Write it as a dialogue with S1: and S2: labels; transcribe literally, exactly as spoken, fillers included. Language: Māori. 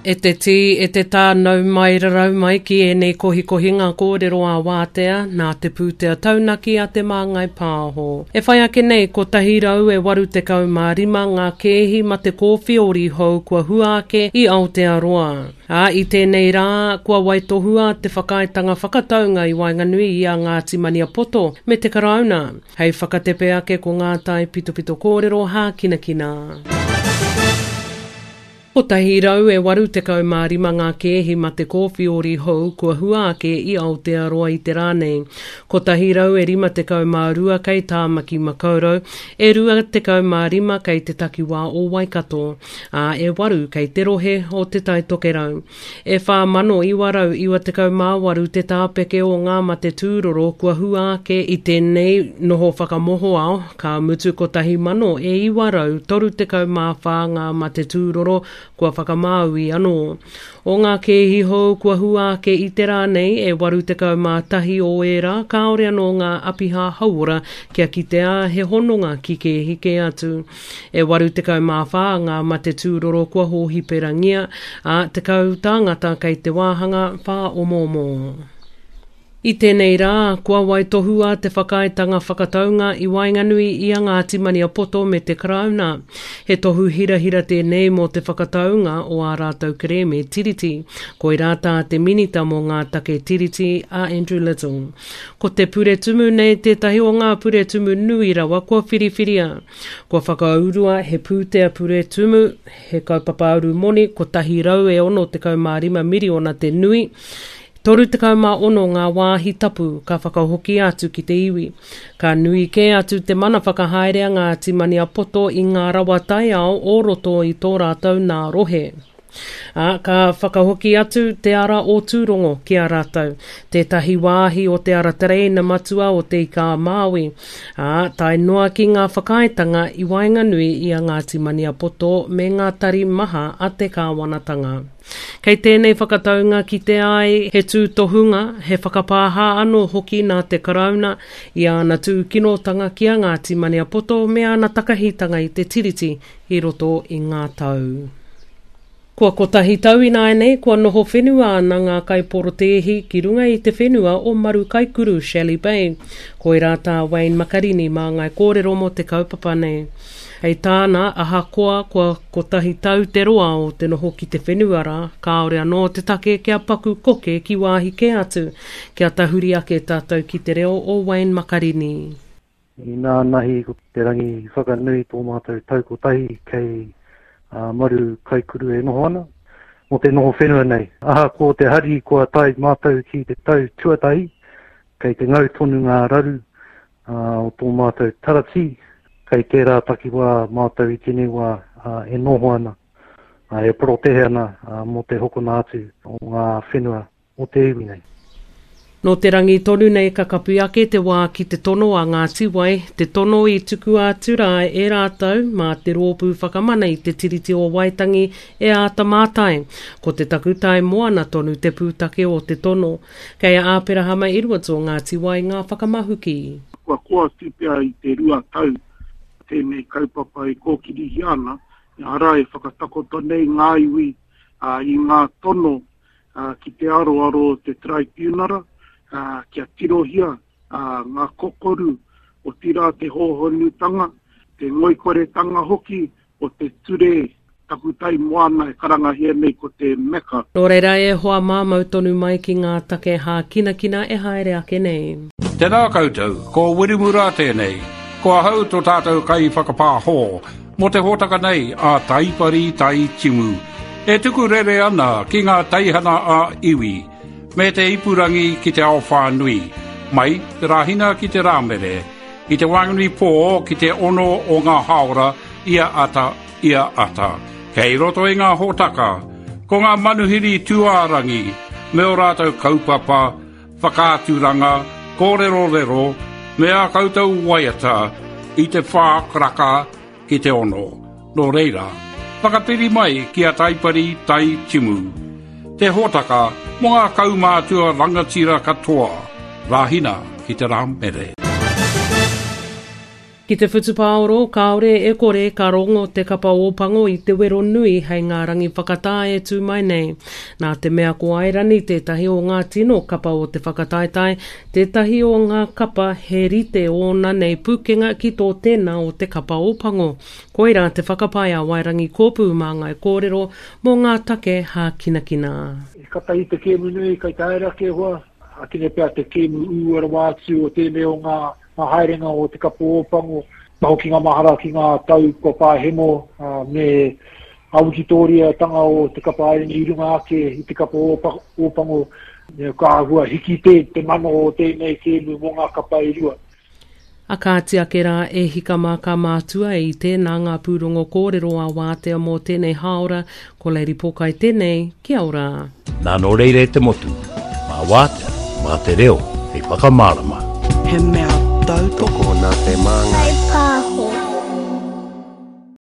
S1: E te ti, e te tānau mai rarau mai ki e nei kohi kohi ngā kōrero a wātea, nā te pūtea taunaki a te māngai pāho. E whai ake nei, ko tahi rau e waru te kau mā rima ngā kehi ma te kōwhi ori hou kua huake i Aotearoa. A i tēnei rā, kua waitohua te whakaitanga whakataunga i Wainganui i a Ngāti Maniapoto me te karauna. Hei whakatepe ake ko ngā tai pitopito kōrero hā kina kina. Ko tahi rau e waru te kau mā rima ngā kehi ma te kōwhi ori hou kua huake i Aotearoa i te rānei. Ko tahi rau e rima te kau mā rua kei Tāmaki Makaurau, e rua te kau mā rima kei te takiwā o Waikato, a e waru kei te rohe o te taitoke rau. E whā mano i warau iwa te kau mā waru te tāpeke o ngā mate tūroro kua huake i tēnei noho whakamoho ao, ka mutu ko tahi mano e i warau toru te kau mā whā ngā mate tūroro kua whakamāui anō. O ngā kehi hou kua huake i te rānei e waru te kau mā tahi o era, kaore anō ngā apiha hauora kia kitea he hononga ki ke hike atu. E waru te kau mā whā ngā mate tūroro kua hohi perangia, a te kau tāngata kei te wāhanga whā o momo. I tēnei rā, kua waitohua te whakaitanga whakataunga i Wainganui i a Ngāti Maniapoto me te karauna. He tohu hirahira tēnei mō te whakataunga o ā rātau kereme tiriti. Ko i rātā te minita mō ngā take tiriti a Andrew Little. Ko te pure tumu nei tētahi o ngā pure tumu nui rawa kua whiriwhiria. Kua whakaurua he pūtea pure tumu, he kaupapa auru moni, ko tahi rau e ono te kaumārima miriona te nui. Toru te kaumā ono ngā wāhi tapu ka whakahoki atu ki te iwi. Ka nui ke atu te mana whakahaerea Ngāti Maniapoto i ngā rawa tai ao o roto i tō rātau nā rohe. A, ka whakahoki atu te ara o tūrongo ki a rātau. Tētahi wāhi o te ara tereina matua o te ika Māui. A, tai noa ki ngā whakaitanga i Wainganui i a Ngāti Maniapoto me ngā tari maha a te kāwanatanga. Kei tēnei whakataunga ki te ai, he tūtohunga, he whakapāha anō hoki nā te karauna i ana tūkinotanga ki a Ngāti Maniapoto me ana takahitanga i te tiriti i roto i ngā tau. Kua kotahi tau i nei, kua noho whenua ana ngā kaiporotehi ki runga i te whenua o Maru Kaikuru, Shelley Bay. Ko i rātā Wayne Makarini mā ngai kōrero mo te kaupapa nei. Hei tāna, aha koa, kua kotahi tau te roa o te noho ki te whenua rā, kaore anō te take kia paku koke ki wāhi ke atu, kia tahuri ake tātou ki te reo o Wayne Makarini.
S2: I nā nahi ko te rangi whakanui tō mātou tau kotahi kei uh, Maru Kaikuru e noho ana, mo te noho whenua nei. Aha ko te hari kua tai mātou ki te tau tuatahi, kei te ngau tonu ngā raru uh, o tō mātou tarati, kei tērā takiwā mātou i tēnei wā uh, e noho ana, uh, e protehe ana uh, mo te hokona atu o ngā whenua o te iwi nei.
S1: No te rangi tonu nei ka kapu ake te wā ki te tono a Ngāti Wai, te tono i tuku atu rā e rātau mā te rōpū whakamana i te tiriti o Waitangi e āta mātai. Ko te takutai moana tonu te pūtake o te tono, kei a āpera hama irua tō Ngāti Wai ngā whakamahuki.
S3: Kua koa tupea i te rua tau, tēnei kaupapa i kōkiri hiana, i ara e whakatakoto nei ngā iwi uh, i ngā tono uh, ki te aroaro te tribunara, uh, kia tirohia uh, ngā kokoru o tira te hōhonutanga, te ngoikoretanga hoki o te ture takutai moana e karangahia nei ko te meka.
S1: Nō reira e hoa māmau tonu mai ki ngā take hā kina kina e haere ake nei.
S4: Tēnā koutou, ko Wirimura tēnei. Kua hau tō tātou kai whakapāho, mo te hōtaka nei a taipari tai timu. E tuku rere ana ki ngā taihana a iwi, me te ipurangi ki te ao whānui, mai te rahina ki te rāmere, i te Wainganui pō ki te ono o ngā haora, ia ata, ia ata. Kei roto i ngā hōtaka, ko ngā manuhiri tuārangi, me o rātou kaupapa, whakāturanga, kōrero-rero, mea koutou waiata i te whākraka ki te ono. Nō reira, whakatiri mai ki a taipari tai timu. Te hōtaka, mo ngā kaumātua rangatira katoa, rahina ki te rāmere.
S1: Ki te whutupāoro, kaore e kore ka rongo te kapa ōpango i te wero nui hei ngā rangi whakatae tū mai nei. Nā te mea ko airani tētahi o ngā tino kapa o te whakataetai, tētahi o ngā kapa he rite o nā nei pukenga ki tō tēnā o te kapa ōpango. Koira te whakapai a Wairangi kōpū mā ngai kōrero mō ngā take hā kinakina.
S3: I kata i te kēmu nui kai taera ke hoa, a kine pēr te kēmu uara wātu o tēne o ngā ngā haerenga o te kapo ōpango, taho ki ngā mahara ki ngā tau ko pāhemo, uh, me aukitoria tanga o te kapa aerenga i runga ake i te kapo ōpango, ka hua hiki te, te mano o tēnei kēmu mō ngā kapa i rua.
S1: A kātia ke rā e hika mā ka mātua e i tēnā ngā pūrongo kōrero a wātea mō tēnei haora, ko Leiri Pokai tēnei, kia ora.
S5: Nā no reire te motu, mā wātea, mā te reo, hei whakamārama.
S6: He mea tautoko nā te māngai.